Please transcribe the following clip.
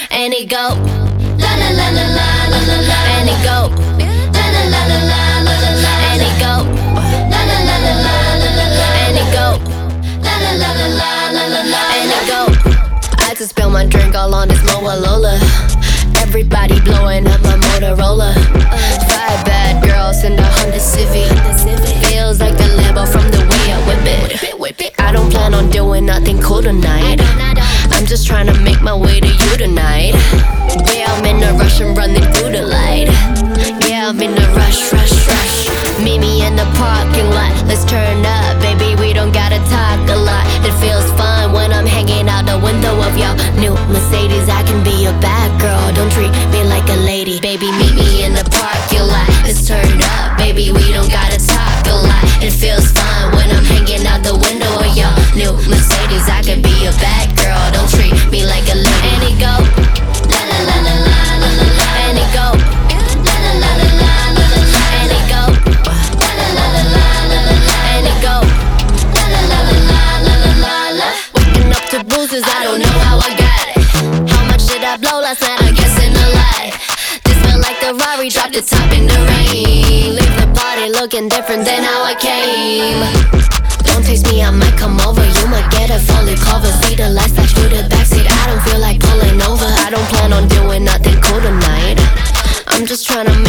and it go la la la la la la la la, and it go la la la la la la la la, and it go la la la la la la la la, and it go la la la la la la la la, and it go. I just spill my drink all on this Lola. Everybody blowing up my Motorola. 5 bad girls in the Honda Civic. Feels like the Lambo from the way I whip it. I don't plan on doing nothing cool tonight. I'm just trying to make my way to you tonight. Yeah, I'm in a rush, I'm running through the light. Yeah, I'm in a rush. Meet me in the parking lot. Let's turn up, baby, we don't gotta talk a lot. It feels fun when I'm hanging out the window of your new Mercedes. I can be your bad girl, don't treat me like a lady. Baby, meet me in the parking lot. Let's turn up, baby, we don't gotta talk a lot. It feels fun when I'm hanging out the window of your new Mercedes. I can be your bad girl, don't treat me like a lady. And it go la la la la la la la la, and it go la la la la la la la la, and it go la la la la la la la la, and it go la la la la la la la la. Waking up to bruises, I don't know how I got it. How much did I blow last night? I guess in a lie. This felt like the Rari dropped the top in the rain. Leave the party looking different than how I came. Don't taste me, I might come over. You might get a fully cover. See the lights flash through the backseat. I don't feel like pulling over. I don't plan on doing nothing cool tonight. I'm just trying to